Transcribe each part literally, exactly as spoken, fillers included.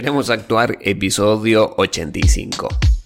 Queremos actuar, episodio ochenta y cinco.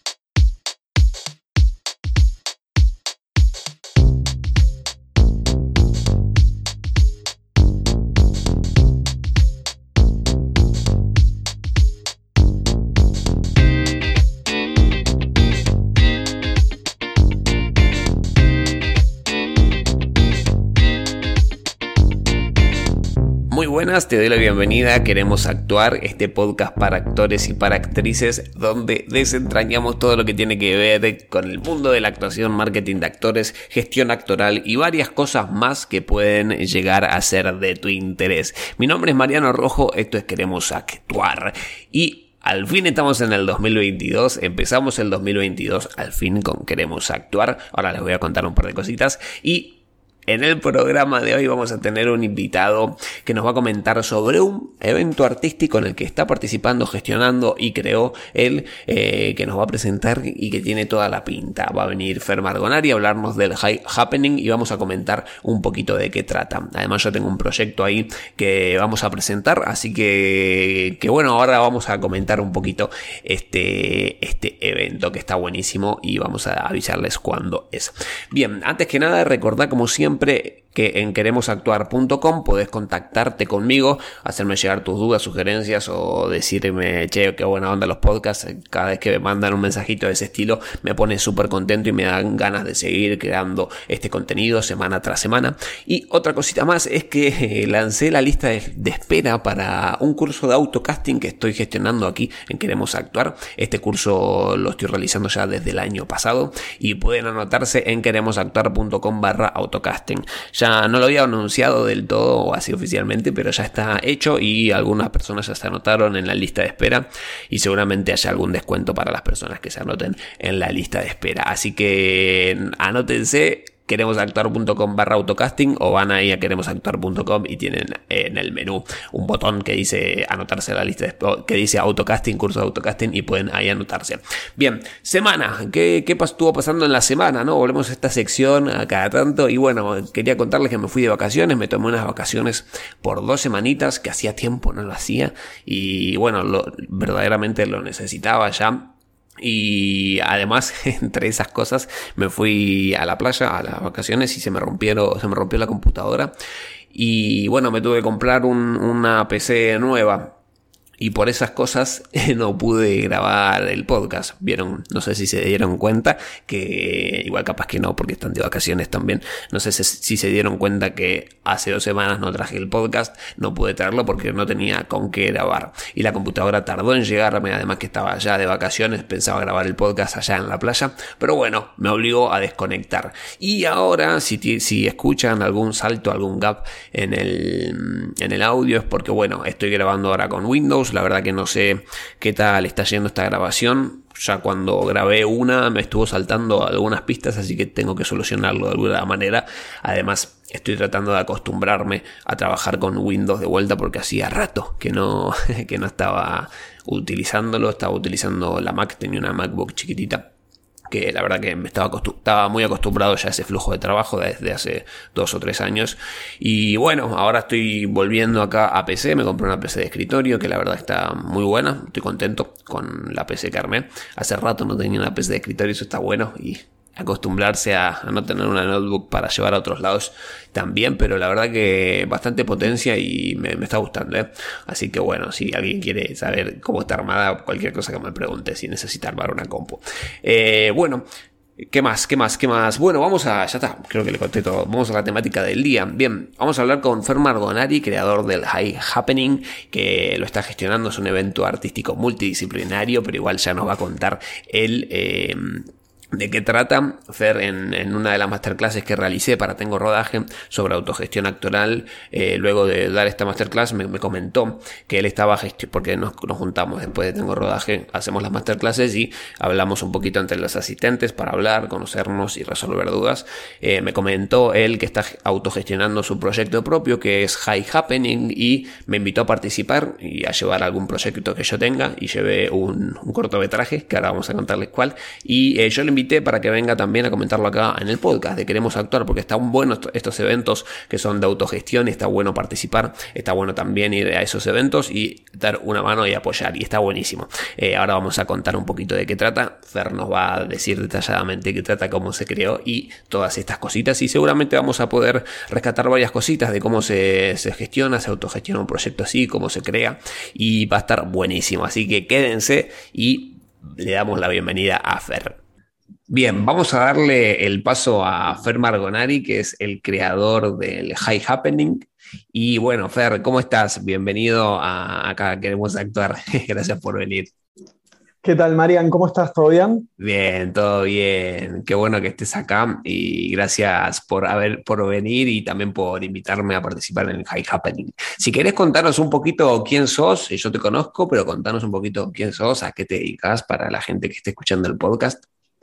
Muy buenas, te doy la bienvenida a Queremos Actuar, este podcast para actores y para actrices donde desentrañamos todo lo que tiene que ver con el mundo de la actuación, marketing de actores, gestión actoral y varias cosas más que pueden llegar a ser de tu interés. Mi nombre es Mariano Rojo, esto es Queremos Actuar y al fin estamos en el dos mil veintidós, empezamos el dos mil veintidós al fin con Queremos Actuar. Ahora les voy a contar un par de cositas y en el programa de hoy vamos a tener un invitado que nos va a comentar sobre un evento artístico en el que está participando, gestionando y creó él, eh, que nos va a presentar y que tiene toda la pinta. Va a venir Fer Margonari a hablarnos del High Happening y vamos a comentar un poquito de qué trata. Además yo tengo un proyecto ahí que vamos a presentar, así que, que bueno, ahora vamos a comentar un poquito este, este evento que está buenísimo y vamos a avisarles cuándo es. Bien, antes que nada recordad como siempre que en queremos actuar punto com podés contactarte conmigo, hacerme llegar tus dudas, sugerencias o decirme, che, qué buena onda los podcasts. Cada vez que me mandan un mensajito de ese estilo me pone súper contento y me dan ganas de seguir creando este contenido semana tras semana. Y otra cosita más es que eh, lancé la lista de, de espera para un curso de autocasting que estoy gestionando aquí en Queremos Actuar. Este curso lo estoy realizando ya desde el año pasado y pueden anotarse en queremos actuar punto com barra autocasting. Ya no lo había anunciado del todo así oficialmente, pero ya está hecho y algunas personas ya se anotaron en la lista de espera y seguramente haya algún descuento para las personas que se anoten en la lista de espera. Así que anótense queremos actuar punto com barra autocasting o van ahí a queremos actuar punto com y tienen en el menú un botón que dice anotarse a la lista de, que dice autocasting, curso de autocasting y pueden ahí anotarse. Bien, semana, ¿qué, qué estuvo pasando en la semana? ¿No? Volvemos a esta sección a cada tanto y bueno, quería contarles que me fui de vacaciones, me tomé unas vacaciones por dos semanitas que hacía tiempo no lo hacía y bueno, lo, verdaderamente lo necesitaba ya. Y además entre esas cosas me fui a la playa a las vacaciones y se me rompieron, se me rompió la computadora y bueno, me tuve que comprar un, una P C nueva. Y por esas cosas no pude grabar el podcast. Vieron, no sé si se dieron cuenta que, igual capaz que no porque están de vacaciones también, no sé si, si se dieron cuenta que hace dos semanas no traje el podcast, no pude traerlo porque no tenía con qué grabar. Y la computadora tardó en llegarme, además que estaba allá de vacaciones, pensaba grabar el podcast allá en la playa, pero bueno, me obligó a desconectar. Y ahora, si, si escuchan algún salto, algún gap en el, en el audio, es porque bueno, estoy grabando ahora con Windows. La verdad que no sé qué tal está yendo esta grabación. Ya cuando grabé una me estuvo saltando algunas pistas, así que tengo que solucionarlo de alguna manera. Además estoy tratando de acostumbrarme a trabajar con Windows de vuelta porque hacía rato que no, que no estaba utilizándolo. Estaba utilizando la Mac, tenía una MacBook chiquitita que la verdad que me estaba, acostum- estaba muy acostumbrado ya a ese flujo de trabajo desde hace dos o tres años y bueno, ahora estoy volviendo acá a P C, me compré una P C de escritorio que la verdad está muy buena, estoy contento con la P C que armé, hace rato no tenía una P C de escritorio, eso está bueno y acostumbrarse a, a no tener una notebook para llevar a otros lados también, pero la verdad que bastante potencia y me, me está gustando, ¿eh? Así que bueno, si alguien quiere saber cómo está armada, cualquier cosa que me pregunte, si necesita armar una compu. Eh, bueno, ¿qué más? ¿Qué más? ¿Qué más? Bueno, vamos a... Ya está, creo que le conté todo. Vamos a la temática del día. Bien, vamos a hablar con Fer Margonari, creador del High Happening, que lo está gestionando. Es un evento artístico multidisciplinario, pero igual ya nos va a contar él... Eh, ¿de qué trata? Fer, en, en una de las masterclasses que realicé para Tengo Rodaje sobre autogestión actoral, eh, luego de dar esta masterclass me, me comentó que él estaba gestionando, porque nos, nos juntamos después de Tengo Rodaje, hacemos las masterclasses y hablamos un poquito entre los asistentes para hablar, conocernos y resolver dudas. Eh, me comentó él que está autogestionando su proyecto propio que es High Happening y me invitó a participar y a llevar algún proyecto que yo tenga y llevé un, un cortometraje que ahora vamos a contarles cuál y eh, yo le invité para que venga también a comentarlo acá en el podcast de Queremos Actuar, porque están buenos estos eventos que son de autogestión, y está bueno participar, está bueno también ir a esos eventos y dar una mano y apoyar, y está buenísimo. Eh, ahora vamos a contar un poquito de qué trata. Fer nos va a decir detalladamente qué trata, cómo se creó y todas estas cositas, y seguramente vamos a poder rescatar varias cositas de cómo se, se gestiona, se autogestiona un proyecto así, cómo se crea, y va a estar buenísimo, así que quédense y le damos la bienvenida a Fer. Bien, vamos a darle el paso a Fer Margonari, que es el creador del High Happening. Y bueno, Fer, ¿cómo estás? Bienvenido a acá, Queremos Actuar. Gracias por venir. ¿Qué tal, Marian? ¿Cómo estás? ¿Todo bien? Bien, todo bien. Qué bueno que estés acá y gracias por haber, por venir y también por invitarme a participar en el High Happening. Si querés contarnos un poquito quién sos, yo te conozco, pero contanos un poquito quién sos, a qué te dedicas para la gente que esté escuchando el podcast.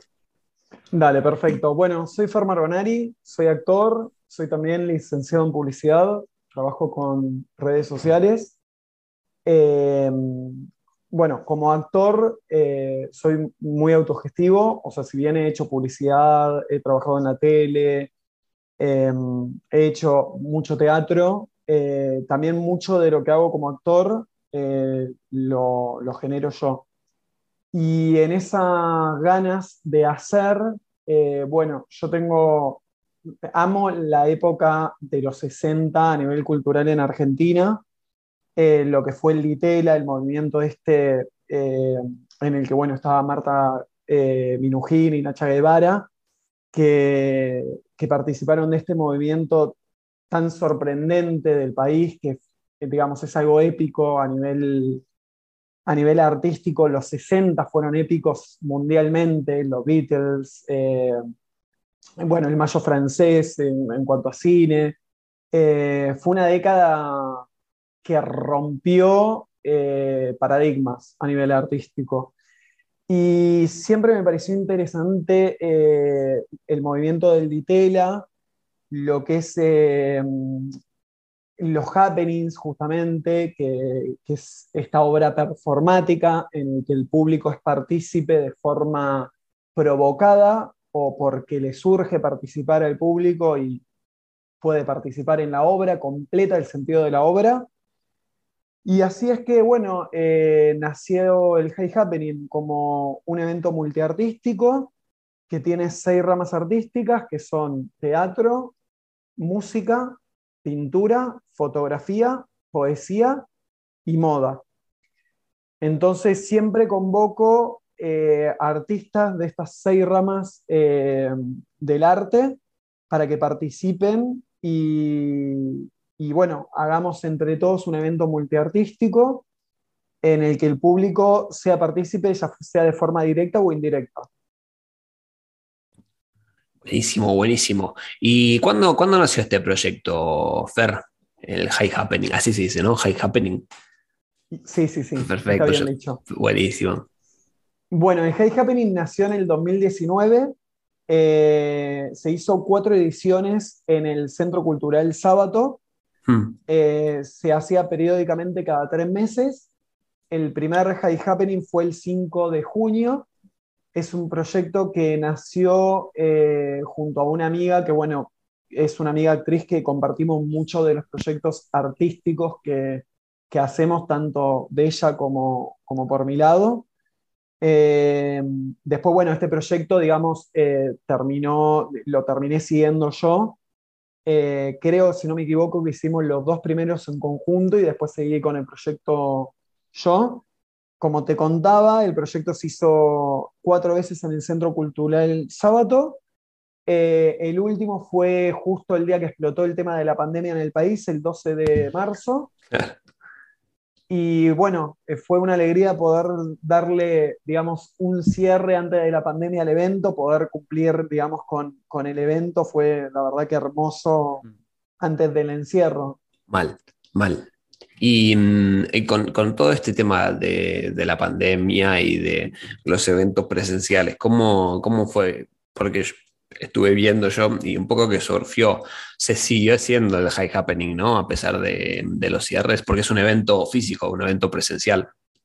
Dale, perfecto. Bueno, soy Fer Margonari, soy actor, soy también licenciado en publicidad, trabajo con redes sociales. Eh, bueno, como actor eh, soy muy autogestivo, o sea, si bien he hecho publicidad, he trabajado en la tele, eh, he hecho mucho teatro, eh, también mucho de lo que hago como actor eh, lo, lo genero yo. Y en esas ganas de hacer, eh, bueno, yo tengo, amo la época de los sesenta a nivel cultural en Argentina, eh, lo que fue el Ditela, el movimiento este eh, en el que, bueno, estaba Marta eh, Minujín y Nacha Guevara, que, que participaron de este movimiento tan sorprendente del país, que, digamos, es algo épico a nivel a nivel artístico. Los sesenta fueron épicos mundialmente, los Beatles, eh, bueno, el Mayo francés en, en cuanto a cine. Eh, fue una década que rompió eh, paradigmas a nivel artístico. Y siempre me pareció interesante eh, el movimiento del Ditela, lo que es eh, los happenings, justamente, que, que es esta obra performática en la que el público es partícipe de forma provocada o porque le surge participar al público y puede participar en la obra, completa el sentido de la obra. Y así es que, bueno, eh, nació el High Happening como un evento multiartístico que tiene seis ramas artísticas, que son teatro, música, pintura, fotografía, poesía y moda. Entonces siempre convoco eh, artistas de estas seis ramas eh, del arte para que participen y, y bueno, hagamos entre todos un evento multiartístico en el que el público sea partícipe, ya sea de forma directa o indirecta. Buenísimo, buenísimo. ¿Y cuándo, cuándo nació este proyecto, Fer? El High Happening, así se dice, ¿no? High Happening. Sí, sí, sí, está Perfecto, bien yo- dicho. buenísimo. Bueno, el Hey Happening nació en el dos mil diecinueve. Eh, se hizo cuatro ediciones en el Centro Cultural Sábato. Hmm. Eh, se hacía periódicamente cada tres meses. El primer Hey Happening fue el cinco de junio. Es un proyecto que nació eh, junto a una amiga que, bueno, es una amiga actriz que compartimos mucho de los proyectos artísticos que, que hacemos, tanto de ella como, como por mi lado. Eh, después, bueno, este proyecto, digamos, eh, terminó, lo terminé siguiendo yo. Eh, creo, si no me equivoco, que hicimos los dos primeros en conjunto y después seguí con el proyecto yo. Como te contaba, el proyecto se hizo cuatro veces en el Centro Cultural Sábato. Eh, el último fue justo el día que explotó el tema de la pandemia en el país, el doce de marzo. Y bueno, eh, fue una alegría poder darle, digamos, un cierre antes de la pandemia al evento, poder cumplir, digamos, con, con el evento. Fue la verdad que hermoso antes del encierro. Mal, mal. Y, mm, y con, con todo este tema de, de la pandemia y de los eventos presenciales, ¿cómo, cómo fue? Porque yo estuve viendo yo y un poco que surgió, se siguió haciendo el High Happening, ¿no? A pesar de, de los cierres, porque es un evento físico, un evento presencial.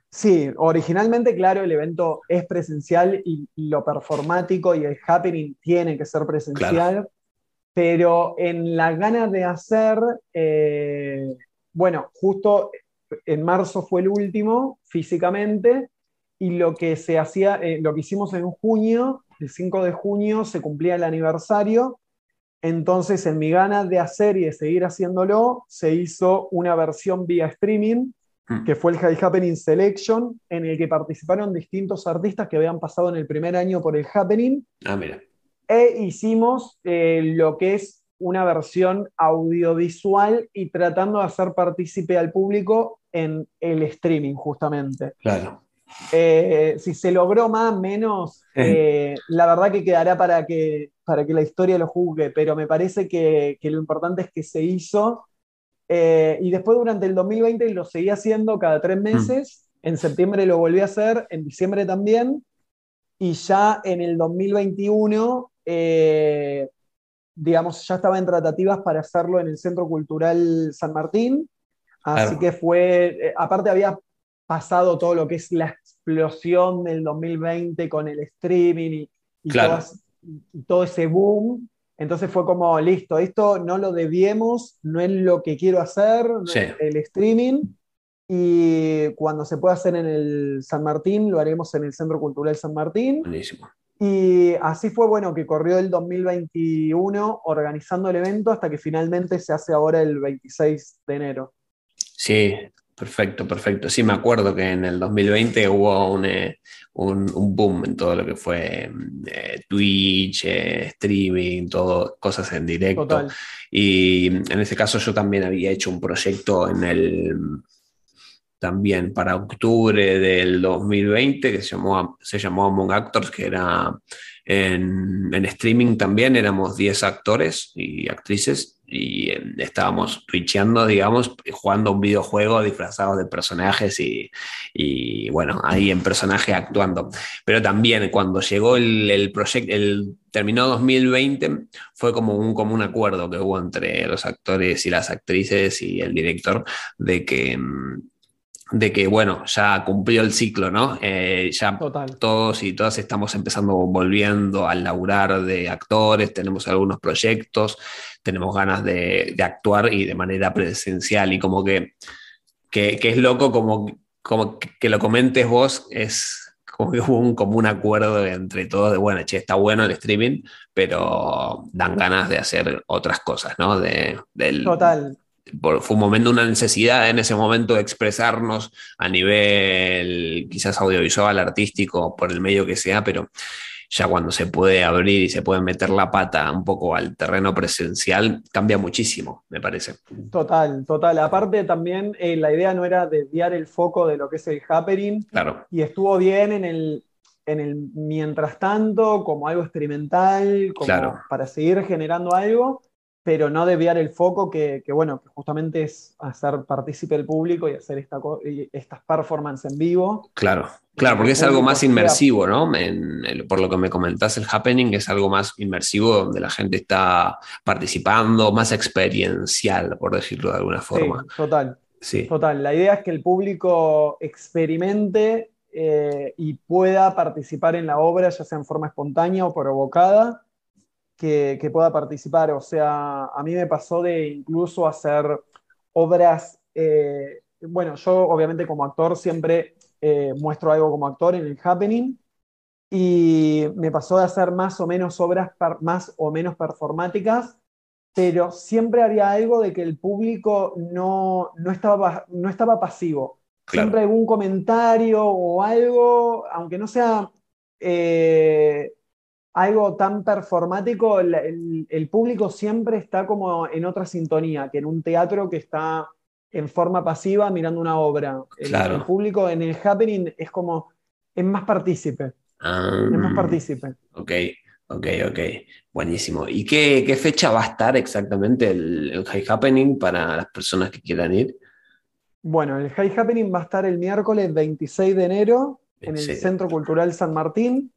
Sí, originalmente, claro, el evento es presencial y, y lo performático y el happening tiene que ser Claro, presencial, pero en la gana de hacer, eh, bueno, justo en marzo fue el último físicamente y lo que se hacía, eh, lo que hicimos en junio, el cinco de junio se cumplía el aniversario, entonces en mi gana de hacer y de seguir haciéndolo, se hizo una versión vía streaming que mm, fue el High Happening Selection, en el que participaron distintos artistas que habían pasado en el primer año por el Happening, ah, mira, e hicimos eh, lo que es una versión audiovisual y tratando de hacer partícipe al público en el streaming, justamente. claro. Eh, si se logró más o menos, eh, la verdad que quedará para que, para que la historia lo juzgue, pero me parece que, que lo importante es que se hizo. Eh, y después durante el dos mil veinte lo seguí haciendo cada tres Mm, meses. En septiembre lo volví a hacer, en diciembre también. Y ya en el dos mil veintiuno, eh, digamos, ya estaba en tratativas para hacerlo en el Centro Cultural San Martín. Así claro, que fue, eh, aparte había pasado todo lo que es la explosión del dos mil veinte con el streaming y, y, claro, todas, y todo ese boom. Entonces fue como, listo, esto no lo debiemos, no es lo que quiero hacer, sí, el streaming. Y cuando se pueda hacer en el San Martín, lo haremos en el Centro Cultural San Martín. buenísimo. Y así fue, bueno, que corrió el dos mil veintiuno organizando el evento hasta que finalmente se hace ahora el veintiséis de enero. Sí, perfecto, perfecto. Sí, me acuerdo que en el dos mil veinte hubo un, eh, un, un boom en todo lo que fue mm, eh, Twitch, eh, streaming, todo, cosas en directo. Total. Y mm, en ese caso yo también había hecho un proyecto en el, mm, también para octubre del dos mil veinte que se llamó, se llamó Among Actors, que era en, en streaming también, éramos diez actores y actrices y eh, estábamos twitcheando, digamos, jugando un videojuego disfrazados de personajes y, y bueno, ahí en personaje actuando. Pero también cuando llegó el, el proyecto, el terminó dos mil veinte, fue como un común acuerdo que hubo entre los actores y las actrices y el director de que mm, de que, bueno, ya cumplió el ciclo, ¿no? Eh, ya Total. todos y todas estamos empezando volviendo a laburar de actores, tenemos algunos proyectos, tenemos ganas de, de actuar y de manera presencial y como que, que, que es loco como, como que lo comentes vos, es como que hubo un común acuerdo entre todos de, bueno, che, está bueno el streaming, pero dan ganas de hacer otras cosas, ¿no? De, del, Total. por- fue un momento, una necesidad en ese momento de expresarnos a nivel quizás audiovisual, artístico, por el medio que sea, pero ya cuando se puede abrir y se puede meter la pata un poco al terreno presencial, cambia muchísimo, me parece. Total, total. Aparte también eh, la idea no era desviar el foco de lo que es el happening Claro, y estuvo bien en el, en el mientras tanto como algo experimental, claro. como para seguir generando algo, pero no desviar el foco que, que, bueno, que justamente es hacer partícipe el público y hacer esta, co- y estas performances en vivo, Claro, claro, donde porque el es algo público más sea inmersivo, ¿no? En el- por lo que me comentás, el happening es algo más inmersivo donde la gente está participando, más experiencial, por decirlo de alguna forma. sí, total, Sí, total. La idea es que el público experimente eh, y pueda participar en la obra, ya sea en forma espontánea o provocada, que, que pueda participar. O sea, a mí me pasó de incluso hacer obras, eh, bueno, yo obviamente como actor siempre eh, muestro algo como actor en el happening. Y me pasó de hacer más o menos obras per- más o menos performáticas, pero siempre había algo de que el público no, no estaba, no estaba pasivo. Siempre claro, algún comentario o algo, aunque no sea eh, algo tan performático, el, el- el público siempre está como en otra sintonía que en un teatro que está en forma pasiva mirando una obra. El, el claro. público en el happening es como, es más partícipe, Ah, es más partícipe. ok, ok, ok. Buenísimo. ¿Y qué, qué fecha va a estar exactamente el, el High Happening para las personas que quieran ir? Bueno, el High Happening va a estar el miércoles veintiséis de enero en el veintiséis de Centro enero. Cultural San Martín,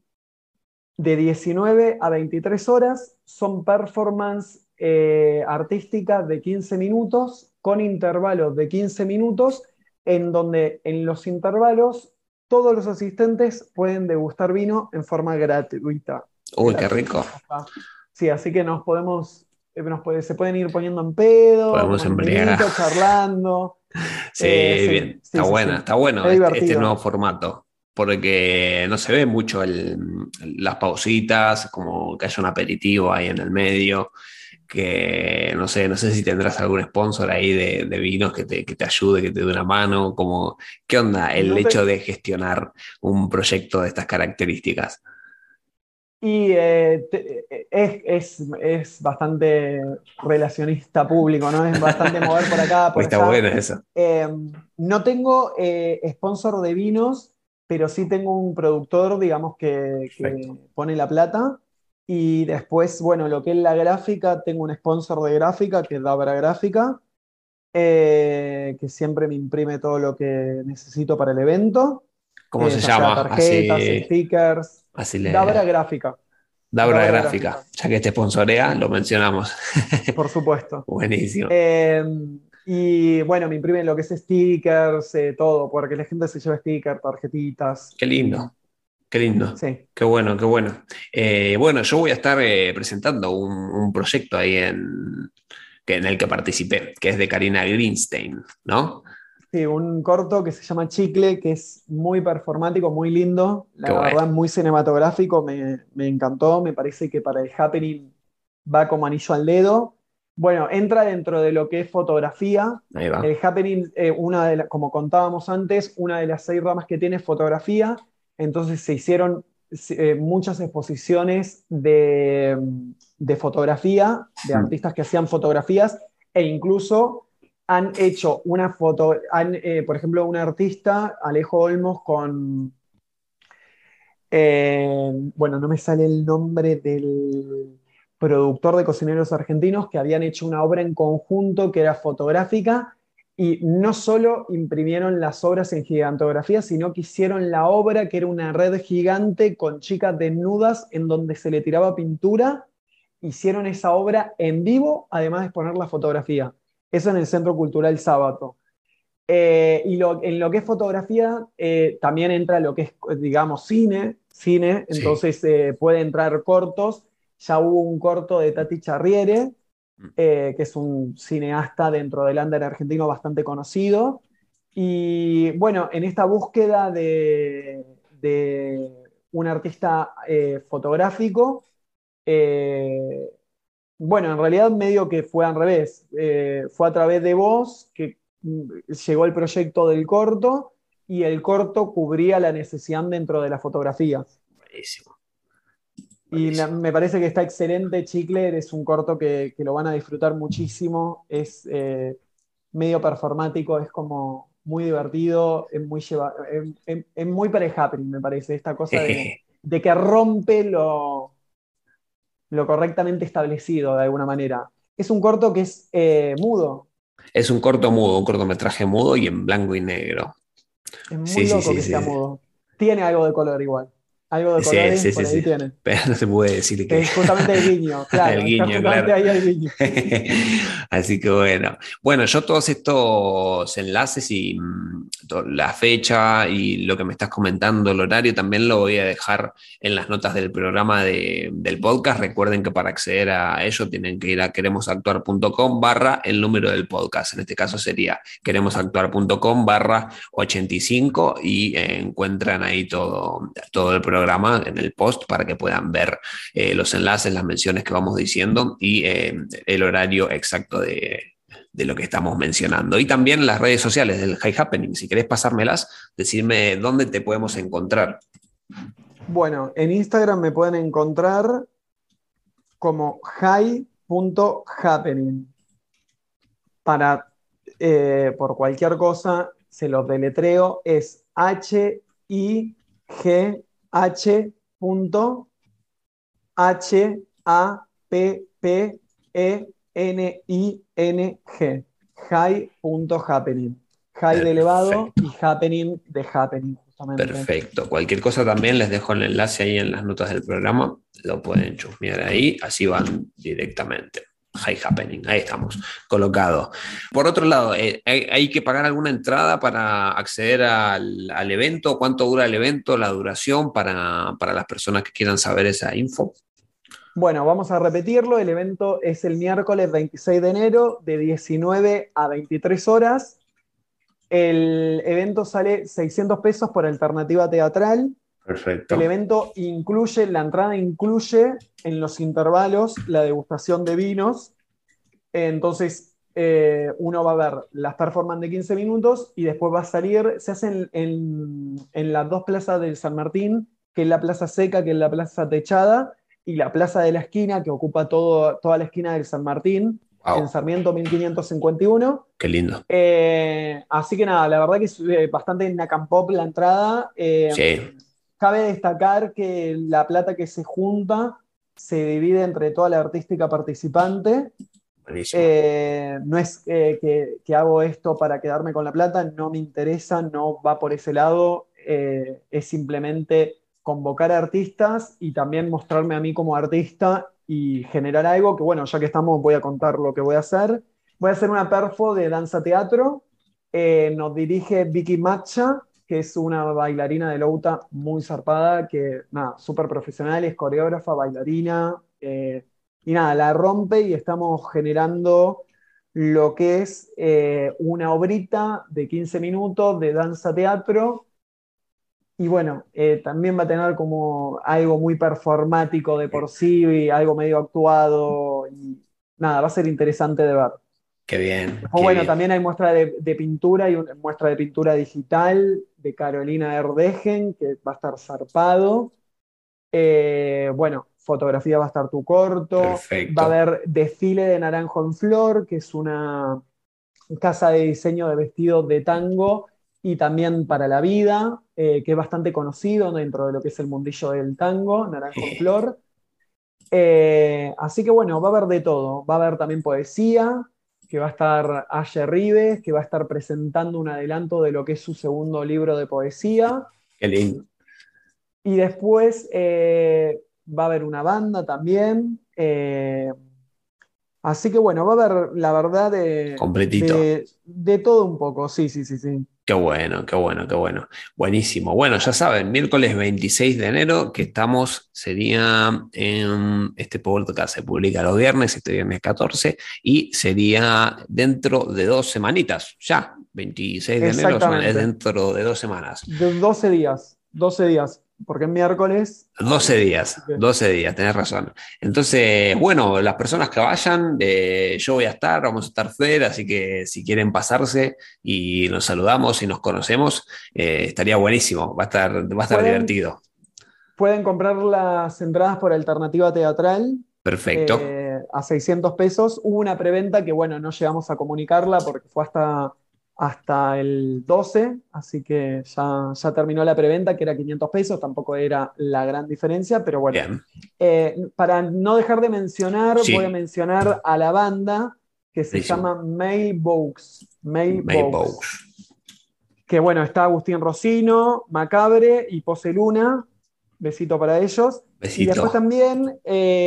de diecinueve a veintitrés horas. Son performance eh, artísticas de quince minutos, con intervalos de quince minutos, en donde en los intervalos todos los asistentes pueden degustar vino en forma gratuita. Uy, qué rico. Gratuita. Sí, así que nos podemos, eh, nos puede- se pueden ir poniendo en pedo, Podemos tomando un embriagar. vinito, charlando. Sí, Eh, sí, bien, está sí, sí, buena, sí. está bueno Es este, este divertido. nuevo formato, porque no se ve mucho el- las pausitas, como que haya un aperitivo ahí en el medio, que no sé, no sé si tendrás algún sponsor ahí de, de vinos que te, que te ayude, que te dé una mano, como, ¿qué onda el No hecho te, de gestionar un proyecto de estas características? y eh, te- eh, es, es, es bastante relacionista público, ¿no? Es bastante mover por acá, Pues por está allá. bueno eso. Eh, no tengo eh, sponsor de vinos, pero sí tengo un productor, digamos, que, que Perfecto. pone la plata. Y después, bueno, lo que es la gráfica, tengo un sponsor de gráfica, que es Dabra Gráfica, eh, que siempre me imprime todo lo que necesito para el evento, ¿Cómo eh, se ya sea llama? tarjetas, Así, stickers. así Dabra le Gráfica. da una Dabra gráfica. Gráfica, Ya que te sponsorea, lo mencionamos. por supuesto. Buenísimo. Eh, y bueno, me imprimen lo que es stickers, eh, todo, porque la gente se lleva stickers, tarjetitas. Qué Y lindo. Qué lindo, sí, qué bueno, qué bueno. Eh, bueno, yo voy a estar eh, presentando un, un proyecto ahí en, que, en el que participé, que es de Karina Greenstein, ¿no? sí, un corto que se llama Chicle, que es muy performático, muy lindo, Qué la bueno. verdad, muy cinematográfico, me, me encantó, me parece que para el happening va como anillo al dedo. Bueno, entra dentro de lo que es fotografía. Ahí va. El happening, eh, una de la- como contábamos antes, una de las seis ramas que tiene es fotografía. Entonces se hicieron eh, muchas exposiciones de, de fotografía, de Mm. artistas que hacían fotografías, e incluso han hecho una foto, han, eh, por ejemplo, un artista, Alejo Olmos, con, eh, bueno, no me sale el nombre del productor de Cocineros Argentinos, que habían hecho una obra en conjunto que era fotográfica, y no solo imprimieron las obras en gigantografía, sino que hicieron la obra, que era una red gigante con chicas desnudas en donde se le tiraba pintura. Hicieron esa obra en vivo, además de exponer la fotografía. Eso en el Centro Cultural Sábato. Eh, y lo, en lo que es fotografía, eh, también entra lo que es, digamos, cine, cine, Sí. entonces eh, puede entrar cortos. Ya hubo un corto de Tati Charriere, Mm. eh, que es un cineasta dentro del under argentino bastante conocido. Y bueno, en esta búsqueda de, de un artista eh, fotográfico, eh, bueno, en realidad medio que fue al revés. Eh, fue a través de vos que mm, llegó el proyecto del corto y el corto cubría la necesidad dentro de la fotografía. Buenísimo, Y la- buenísimo. me parece que está excelente, Chicle, es un corto que, que lo van a disfrutar muchísimo, es eh, medio performático, es como muy divertido, es muy, lleva, es, es- es muy para el happening, me parece, esta cosa de, de que rompe lo, lo correctamente establecido de alguna manera. Es un corto que es eh, mudo, Es un corto mudo, un cortometraje mudo y en blanco y negro. es muy Sí, sí, loco sí, que sea sí. mudo. Tiene algo de color igual, algo de Sí, colores sí, por sí, ahí sí. tiene. Pero no se puede decir que Es justamente el guiño, el claro, está guiño, justamente claro. ahí el guiño. Así que bueno. Bueno, yo todos estos enlaces y mm, to- la fecha y lo que me estás comentando, el horario, también lo voy a dejar en las notas del programa de- del podcast. Recuerden que para acceder a ello tienen que ir a queremosactuar.com barra el número del podcast. En este caso sería queremosactuar.com barra ochenta y cinco y eh, encuentran ahí todo, todo el programa en el post para que puedan ver eh, los enlaces, las menciones que vamos diciendo y eh, el horario exacto de, de lo que estamos mencionando. Y también las redes sociales del High Happening. Si querés pasármelas, decirme dónde te podemos encontrar. Bueno, en Instagram me pueden encontrar como hi punto happening. Para, eh, por cualquier cosa, se los deletreo, es H I G H punto H A P P E N I N G. High.happening. High de elevado Perfecto, y happening de happening, justamente. perfecto. Cualquier cosa también les dejo el enlace ahí en las notas del programa. Lo pueden chusmear ahí, así van directamente. High Happening, ahí estamos, colocado. Por otro lado, eh, ¿hay, hay que pagar alguna entrada para acceder al, al evento? ¿Cuánto dura el evento? ¿La duración para, para las personas que quieran saber esa info? Bueno, vamos a repetirlo. El evento es el miércoles veintiséis de enero de diecinueve a veintitrés horas. El evento sale seiscientos pesos por alternativa teatral. El Perfecto. evento incluye, la entrada incluye en los intervalos la degustación de vinos. Entonces, eh, uno va a ver las performances de quince minutos y después va a salir, se hacen en, en las dos plazas del San Martín, que es la plaza seca, que es la plaza techada, y la plaza de la esquina, que ocupa todo, toda la esquina del San Martín, en Wow, Sarmiento mil quinientos cincuenta y uno. qué lindo. Eh, así que nada, la verdad que es eh, bastante Nacampop la entrada. Eh, Sí, cabe destacar que la plata que se junta se divide entre toda la artística participante. buenísimo. Eh, no es eh, que, que, hago esto para quedarme con la plata, no me interesa, no va por ese lado, eh, es simplemente convocar artistas y también mostrarme a mí como artista y generar algo que, bueno, ya que estamos, voy a contar lo que voy a hacer. Voy a hacer una perfo de danza teatro, eh, nos dirige Vicky Matcha, que es una bailarina de Louta muy zarpada, que, nada, súper profesional, es coreógrafa, bailarina, eh, y nada, la rompe y estamos generando lo que es eh, una obrita de quince minutos de danza teatro. Y bueno, eh, también va a tener como algo muy performático de por sí, y algo medio actuado. Y nada, va a ser interesante de ver. Qué bien, Después, qué bueno, bien. también hay muestra de, de pintura y una muestra de pintura digital de Carolina Erdegen, que va a estar zarpado. Eh, bueno, fotografía va a estar tu corto. Va a Perfecto. haber desfile de Naranjo en Flor, que es una casa de diseño de vestidos de tango y también para la vida, eh, que es bastante conocido dentro de lo que es el mundillo del tango, Naranjo en Flor. Eh, así que bueno, va a haber de todo. Va a haber también poesía, que va a estar Aye Rives, que va a estar presentando un adelanto de lo que es su segundo libro de poesía. Qué lindo. Y después eh, va a haber una banda también. Eh, así que bueno, va a haber, la verdad, de, Completito. de, de todo un poco. Sí, sí, sí, sí. Qué bueno, qué bueno, qué bueno. Buenísimo. Bueno, ya saben, miércoles veintiséis de enero, que estamos, sería en este podcast se publica los viernes, este viernes catorce, y sería dentro de dos semanitas, ya, veintiséis de enero, es Exactamente. dentro de dos semanas. De doce días. Doce días. Porque es miércoles. Doce eh, así días, que doce días, tenés razón. Entonces, bueno, las personas que vayan, eh, yo voy a estar, vamos a estar Fer, así que si quieren pasarse y nos saludamos y nos conocemos, eh, estaría buenísimo, va a estar, va a estar pueden, divertido. pueden comprar las entradas por alternativa teatral Perfecto. eh, a seiscientos pesos. Hubo una preventa que, bueno, no llegamos a comunicarla porque fue hasta, hasta el doce, así que ya, ya terminó la preventa, que era quinientos pesos, tampoco era la gran diferencia, pero bueno. Bien. Eh, para no dejar de mencionar, voy a Sí, mencionar a la banda que se buenísimo. llama May Box. May Box. Maybox. Que bueno, está Agustín Rocino, Macabre y Pose Luna. Besito para ellos. Y después Besito. también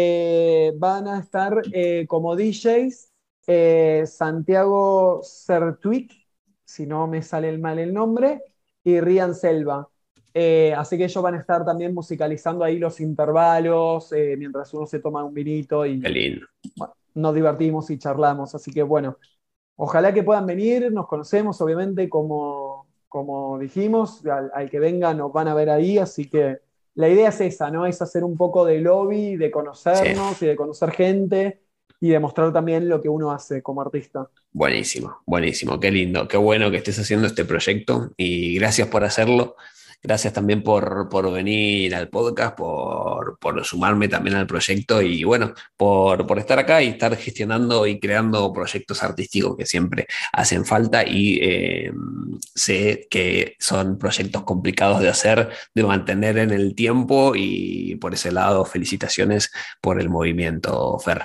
eh, van a estar eh, como D Js eh, Santiago Sertuic, si no me sale mal el nombre, y Rian Selva. Eh, así que ellos van a estar también musicalizando ahí los intervalos, eh, mientras uno se toma un vinito Qué y lindo. bueno, nos divertimos y charlamos. Así que bueno, ojalá que puedan venir, nos conocemos obviamente como, como dijimos, al, al que venga nos van a ver ahí, así que la idea es esa, ¿no? Es hacer un poco de lobby, de Sí. conocernos y de conocer gente y demostrar también lo que uno hace como artista. Buenísimo, buenísimo, qué lindo, qué bueno que estés haciendo este proyecto y gracias por hacerlo. Gracias también por, por venir al podcast, por, por sumarme también al proyecto y bueno, por, por estar acá y estar gestionando y creando proyectos artísticos que siempre hacen falta y eh, sé que son proyectos complicados de hacer, de mantener en el tiempo y por ese lado felicitaciones por el movimiento, Fer.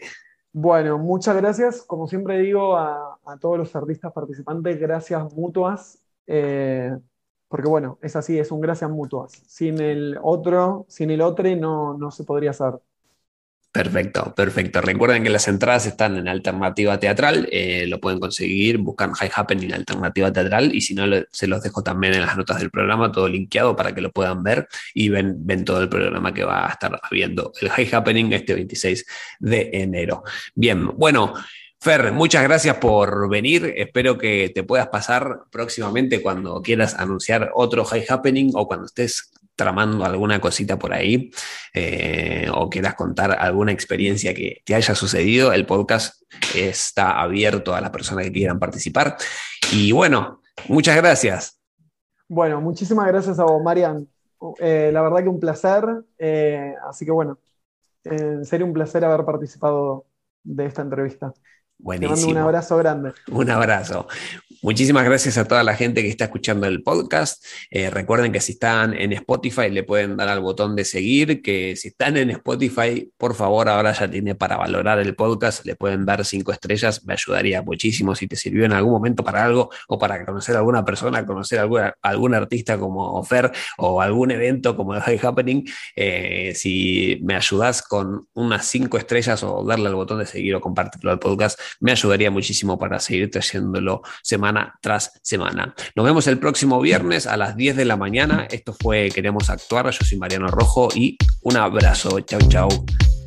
Bueno, muchas gracias. Como siempre digo a, a todos los artistas participantes, gracias mutuas, eh, porque bueno, es así, es un gracias mutuas. Sin el otro, sin el otro no, no se podría hacer. Perfecto, perfecto. Recuerden que las entradas están en Alternativa Teatral, eh, lo pueden conseguir, buscan High Happening Alternativa Teatral y si no, lo, se los dejo también en las notas del programa, todo linkeado para que lo puedan ver y ven, ven todo el programa que va a estar habiendo el High Happening este veintiséis de enero. Bien, bueno. Fer, muchas gracias por venir. Espero que te puedas pasar próximamente cuando quieras anunciar otro High Happening o cuando estés tramando alguna cosita por ahí eh, o quieras contar alguna experiencia que te haya sucedido. El podcast está abierto a las personas que quieran participar. Y bueno, muchas gracias. Bueno, muchísimas gracias a vos, Marian. Eh, la verdad que un placer. Eh, así que bueno, en serio un placer haber participado de esta entrevista. Buenísimo. Te mando un abrazo grande. Un abrazo. Muchísimas gracias a toda la gente que está escuchando el podcast. Eh, recuerden que si están en Spotify le pueden dar al botón de seguir, que si están en Spotify, por favor, ahora ya tiene para valorar el podcast, le pueden dar cinco estrellas, me ayudaría muchísimo si te sirvió en algún momento para algo o para conocer a alguna persona, conocer a alguna, algún artista como Fer o algún evento como el High Happening. Eh, si me ayudas con unas cinco estrellas o darle al botón de seguir o compartirlo al podcast, me ayudaría muchísimo para seguir trayéndolo semana tras semana. Nos vemos el próximo viernes a las diez de la mañana. Esto fue Queremos Actuar. Yo soy Mariano Rojo y un abrazo. Chau, chau.